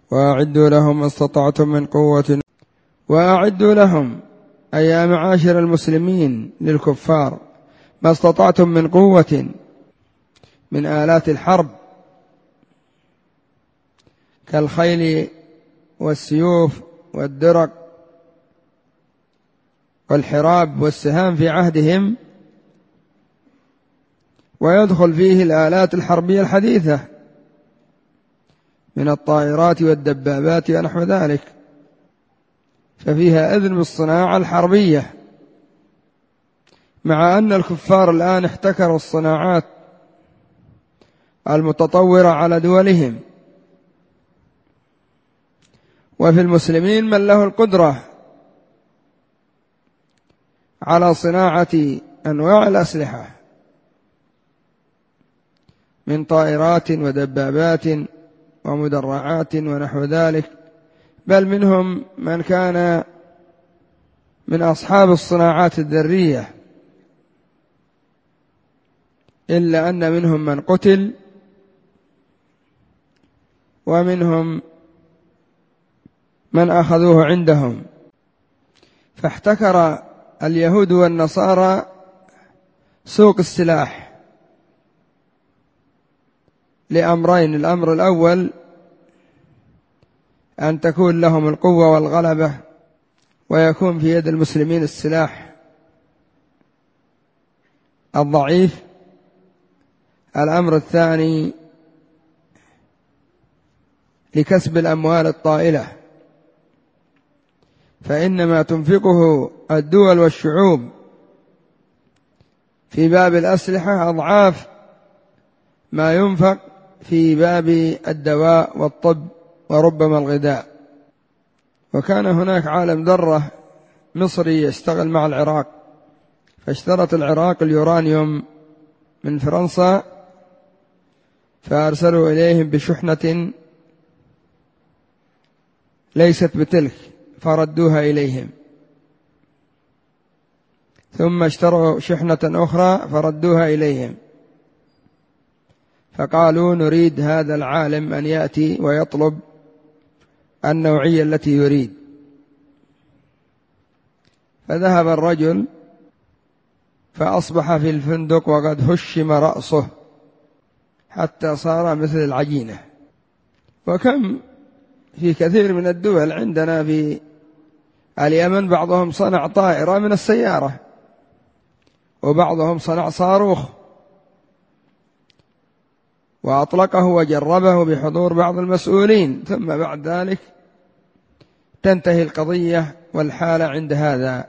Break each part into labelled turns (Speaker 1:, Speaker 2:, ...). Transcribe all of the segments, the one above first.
Speaker 1: وأعدوا لهم ما استطعتم من قوة وأعدوا لهم أي يا معاشر المسلمين للكفار ما استطعتم من قوة من آلات الحرب كالخيل والسيوف والدرق والحراب والسهام في عهدهم، ويدخل فيه الآلات الحربية الحديثة من الطائرات والدبابات ونحو ذلك، ففيها إذن بالصناعة الحربية، مع أن الكفار الآن احتكروا الصناعات المتطورة على دولهم، وفي المسلمين من له القدرة على صناعة أنواع الأسلحة من طائرات ودبابات ومدرعات ونحو ذلك، بل منهم من كان من أصحاب الصناعات الذرية، إلا أن منهم من قتل ومنهم من أخذوه عندهم. فاحتكر اليهود والنصارى سوق السلاح لأمرين: الأمر الأول أن تكون لهم القوة والغلبة ويكون في يد المسلمين السلاح الضعيف. الأمر الثاني لكسب الأموال الطائلة، فإنما تنفقه الدول والشعوب في باب الأسلحة أضعاف ما ينفق في باب الدواء والطب وربما الغذاء. وكان هناك عالم ذرة مصري يشتغل مع العراق، فاشترت العراق اليورانيوم من فرنسا، فأرسلوا إليهم بشحنة ليست بتلك فردوها إليهم، ثم اشتروا شحنة أخرى فردوها إليهم، فقالوا نريد هذا العالم أن يأتي ويطلب النوعية التي يريد. فذهب الرجل فأصبح في الفندق وقد هشم رأسه حتى صار مثل العجينة. وكم في كثير من الدول عندنا في اليمن بعضهم صنع طائرة من السيارة، وبعضهم صنع صاروخ وأطلقه وجربه بحضور بعض المسؤولين، ثم بعد ذلك تنتهي القضية والحالة عند هذا.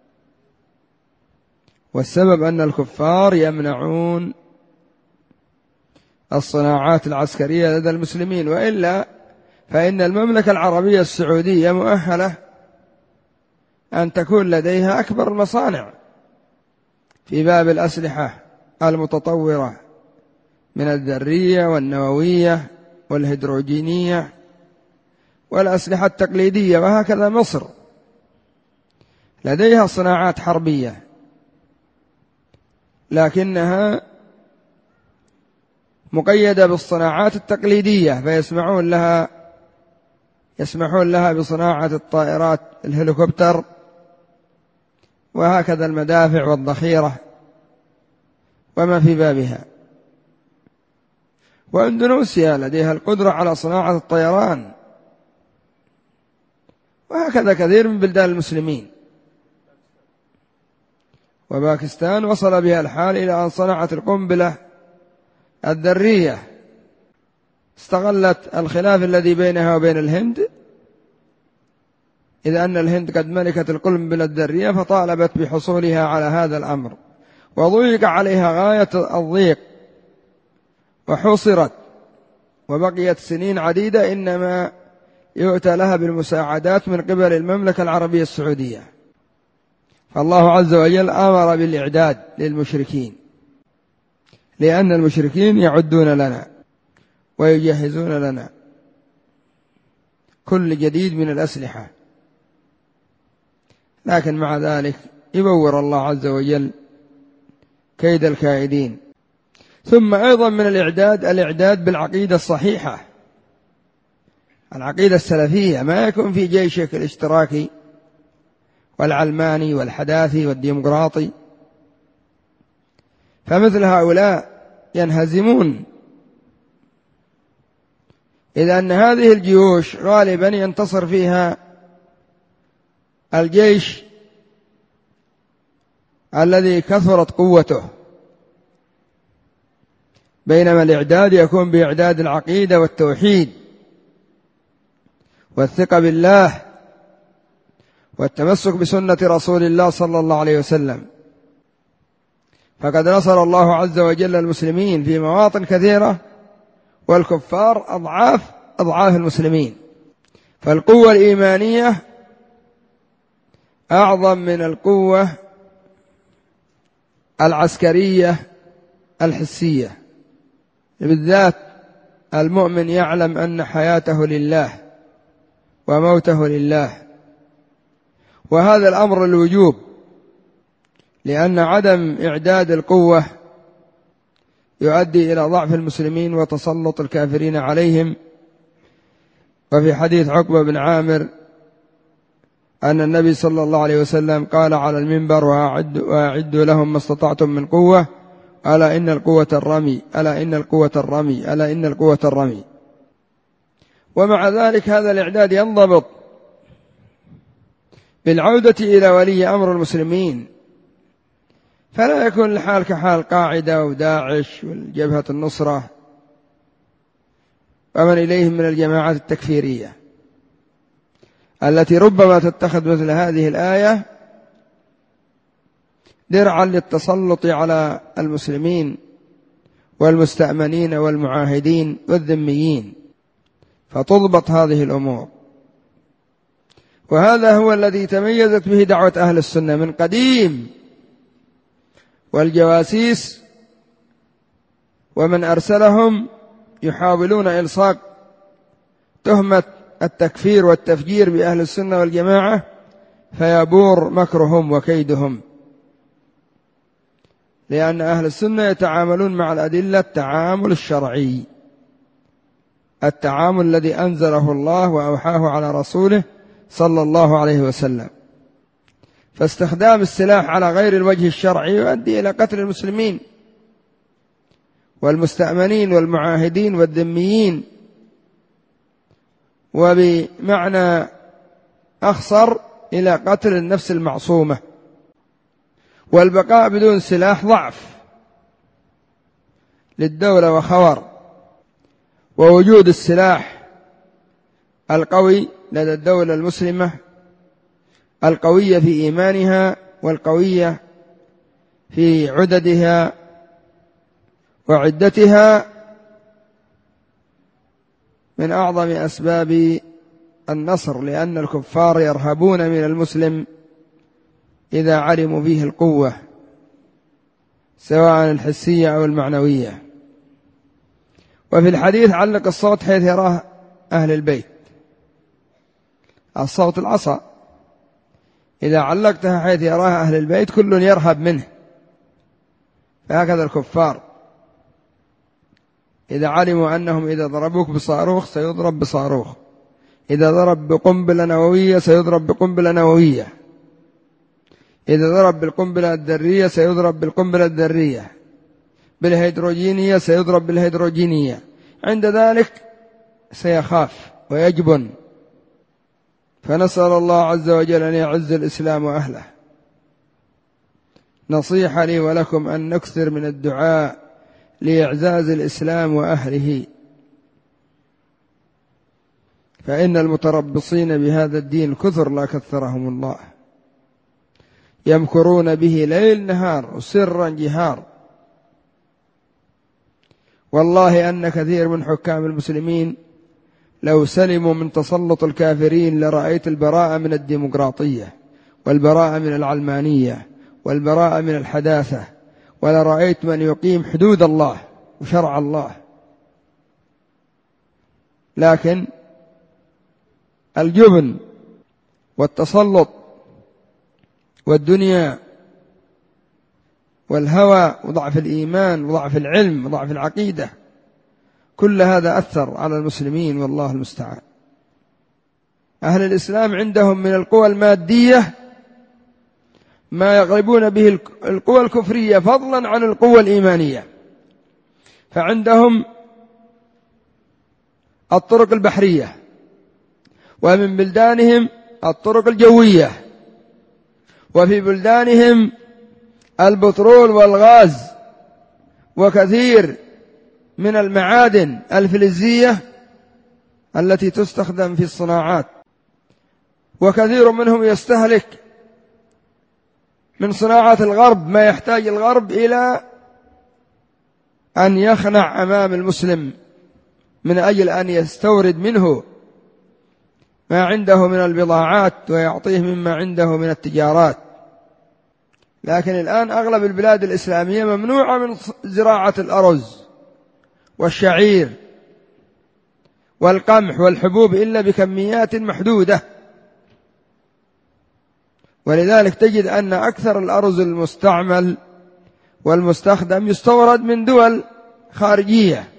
Speaker 1: والسبب أن الكفار يمنعون الصناعات العسكرية لدى المسلمين، وإلا فإن المملكة العربية السعودية مؤهلة أن تكون لديها أكبر المصانع في باب الأسلحة المتطورة من الذرية والنووية والهيدروجينية والأسلحة التقليدية، وهكذا مصر لديها صناعات حربية، لكنها مقيدة بالصناعات التقليدية، يسمحون لها بصناعة الطائرات الهليكوبتر، وهكذا المدافع والذخيرة وما في بابها. وإندونيسيا لديها القدرة على صناعة الطيران، وهكذا كثير من بلدان المسلمين. وباكستان وصل بها الحال إلى أن صنعت القنبلة الذرية، استغلت الخلاف الذي بينها وبين الهند، إذ أن الهند قد ملكت القنبلة الذرية فطالبت بحصولها على هذا الأمر، وضيق عليها غاية الضيق وحصرت، وبقيت سنين عديدة إنما يؤتى لها بالمساعدات من قبل المملكة العربية السعودية. فالله عز وجل أمر بالإعداد للمشركين، لأن المشركين يعدون لنا ويجهزون لنا كل جديد من الأسلحة، لكن مع ذلك يبور الله عز وجل كيد الكائدين. ثم أيضا من الإعداد بالعقيدة الصحيحة، العقيدة السلفية ما يكون في جيشك الاشتراكي والعلماني والحداثي والديمقراطي، فمثل هؤلاء ينهزمون، إذ أن هذه الجيوش غالبا ينتصر فيها الجيش الذي كثرت قوته، بينما الإعداد يكون بإعداد العقيدة والتوحيد والثقة بالله والتمسك بسنة رسول الله صلى الله عليه وسلم. فقد نصر الله عز وجل المسلمين في مواطن كثيرة، والكفار أضعاف أضعاف المسلمين، فالقوة الإيمانية أعظم من القوة العسكرية الحسية، بالذات المؤمن يعلم أن حياته لله وموته لله، وهذا الأمر الوجوب، لأن عدم إعداد القوة يؤدي إلى ضعف المسلمين وتسلط الكافرين عليهم. وفي حديث عقبة بن عامر أن النبي صلى الله عليه وسلم قال على المنبر: وأعدوا لهم ما استطعتم من قوة، ألا إن القوة الرمي، ألا إن القوة الرمي، ألا إن القوة الرمي. ومع ذلك هذا الإعداد ينضبط بالعودة إلى ولي أمر المسلمين، فلا يكون الحال كحال قاعدة وداعش والجبهة النصرة ومن إليهم من الجماعات التكفيرية التي ربما تتخذ مثل هذه الآية درعا للتسلط على المسلمين والمستأمنين والمعاهدين والذميين، فتضبط هذه الأمور. وهذا هو الذي تميزت به دعوة أهل السنة من قديم، والجواسيس ومن أرسلهم يحاولون إلصاق تهمة التكفير والتفجير بأهل السنة والجماعة، فيبور مكرهم وكيدهم، لأن أهل السنة يتعاملون مع الأدلة التعامل الشرعي، التعامل الذي أنزله الله وأوحاه على رسوله صلى الله عليه وسلم. فاستخدام السلاح على غير الوجه الشرعي يؤدي إلى قتل المسلمين والمستأمنين والمعاهدين والذميين، وبمعنى أخصر إلى قتل النفس المعصومة. والبقاء بدون سلاح ضعف للدولة وخور، ووجود السلاح القوي لدى الدولة المسلمة القوية في إيمانها والقوية في عددها وعدتها من أعظم أسباب النصر، لأن الكفار يرهبون من المسلم إذا علموا فيه القوة سواء الحسية أو المعنوية. وفي الحديث: علق الصوت حيث يراه أهل البيت. الصوت العصا، إذا علقتها حيث يراها أهل البيت كل يرهب منه، فهكذا الكفار إذا علموا أنهم إذا ضربوك بصاروخ سيضرب بصاروخ، إذا ضرب بقنبلة نووية سيضرب بقنبلة نووية، إذا ضرب بالقنبلة الذرية سيضرب بالقنبلة الذرية، بالهيدروجينية سيضرب بالهيدروجينية، عند ذلك سيخاف ويجبن. فنسأل الله عز وجل أن يعز الإسلام وأهله. نصيحة لي ولكم أن نكثر من الدعاء لإعزاز الإسلام وأهله، فإن المتربصين بهذا الدين كثر لا كثرهم الله، يمكرون به ليل نهار وسرا جهار. والله أن كثير من حكام المسلمين لو سلموا من تسلط الكافرين لرأيت البراءة من الديمقراطية والبراءة من العلمانية والبراءة من الحداثة، ولرأيت من يقيم حدود الله وشرع الله. لكن الجبن والتسلط والدنيا والهوى وضعف الإيمان وضعف العلم وضعف العقيدة، كل هذا أثر على المسلمين، والله المستعان. أهل الإسلام عندهم من القوى المادية ما يغلبون به القوى الكفرية فضلا عن القوى الإيمانية. فعندهم الطرق البحرية، ومن بلدانهم الطرق الجوية، وفي بلدانهم البترول والغاز وكثير من المعادن الفلزية التي تستخدم في الصناعات، وكثير منهم يستهلك من صناعة الغرب ما يحتاج الغرب إلى أن يخنع أمام المسلم من أجل أن يستورد منه ما عنده من البضاعات ويعطيه مما عنده من التجارات. لكن الآن أغلب البلاد الإسلامية ممنوعة من زراعة الأرز والشعير والقمح والحبوب إلا بكميات محدودة، ولذلك تجد أن أكثر الأرز المستعمل والمستخدم يستورد من دول خارجية،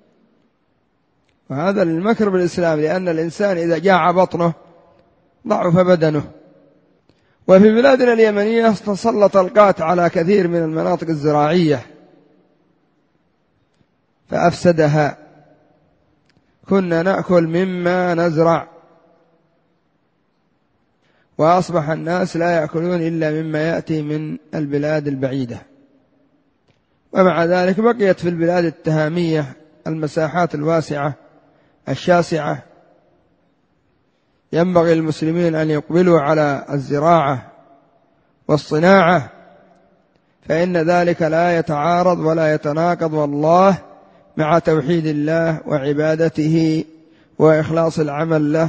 Speaker 1: وهذا للمكر بالإسلام، لأن الإنسان إذا جاع بطنه ضعف بدنه. وفي بلادنا اليمنية تسلط القات على كثير من المناطق الزراعية فأفسدها، كنا نأكل مما نزرع، وأصبح الناس لا يأكلون إلا مما يأتي من البلاد البعيدة. ومع ذلك بقيت في البلاد التهامية المساحات الواسعة الشاسعة، ينبغي المسلمين أن يقبلوا على الزراعة والصناعة، فإن ذلك لا يتعارض ولا يتناقض والله مع توحيد الله وعبادته وإخلاص العمل له.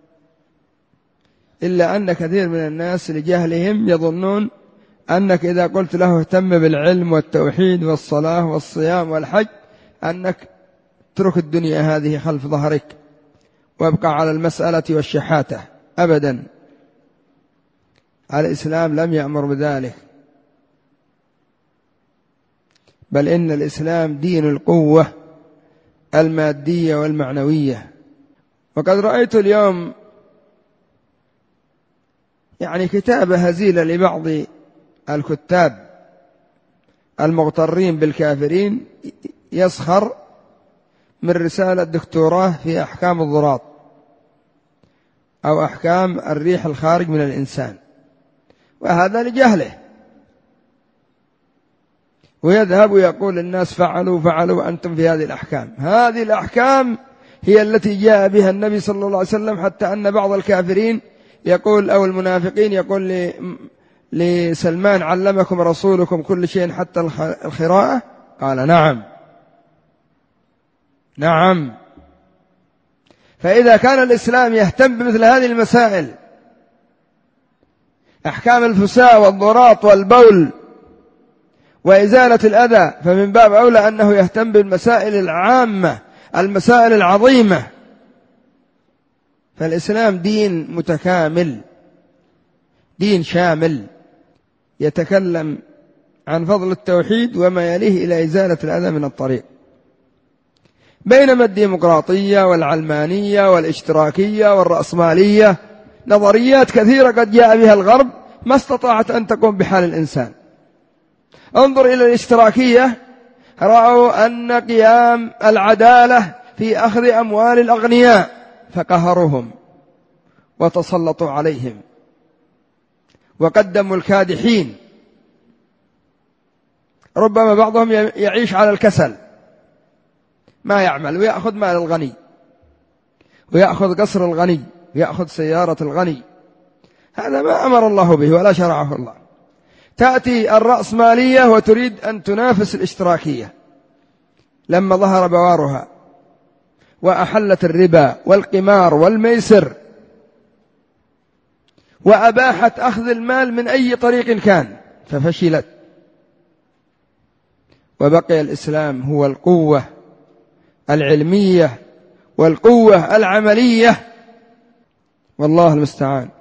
Speaker 1: إلا أن كثير من الناس لجهلهم يظنون أنك إذا قلت له اهتم بالعلم والتوحيد والصلاة والصيام والحج أنك اترك الدنيا هذه خلف ظهرك وابقى على المسألة والشحاتة. أبدا، الإسلام لم يأمر بذلك، بل إن الإسلام دين القوة المادية والمعنوية. وقد رأيت اليوم كتابة هزيلة لبعض الكتاب المغترين بالكافرين يسخر من رسالة دكتوراه في أحكام الضراط أو أحكام الريح الخارج من الإنسان، وهذا لجهله، ويذهب ويقول للناس فعلوا أنتم في هذه الأحكام. هذه الأحكام هي التي جاء بها النبي صلى الله عليه وسلم، حتى أن بعض الكافرين يقول أو المنافقين يقول لسلمان علمكم رسولكم كل شيء حتى الخراءة؟ قال نعم. فإذا كان الإسلام يهتم بمثل هذه المسائل، أحكام الفساء والضراط والبول وإزالة الأذى، فمن باب أولى أنه يهتم بالمسائل العامة المسائل العظيمة. فالإسلام دين متكامل، دين شامل، يتكلم عن فضل التوحيد وما يليه إلى إزالة الأذى من الطريق. بينما الديمقراطية والعلمانية والاشتراكية والرأسمالية نظريات كثيرة قد جاء بها الغرب ما استطاعت أن تقوم بحال الإنسان. انظر إلى الاشتراكية، رأوا أن قيام العدالة في أخذ أموال الأغنياء فقهروهم وتسلطوا عليهم وقدموا الكادحين. ربما بعضهم يعيش على الكسل، ما يعمل ويأخذ مال الغني ويأخذ قصر الغني ويأخذ سيارة الغني. هذا ما أمر الله به ولا شرعه الله. تأتي الرأسمالية وتريد أن تنافس الاشتراكية لما ظهر بوارها، وأحلت الربا والقمار والميسر، وأباحت أخذ المال من أي طريق كان، ففشلت. وبقي الإسلام هو القوة العلمية والقوة العملية، والله المستعان.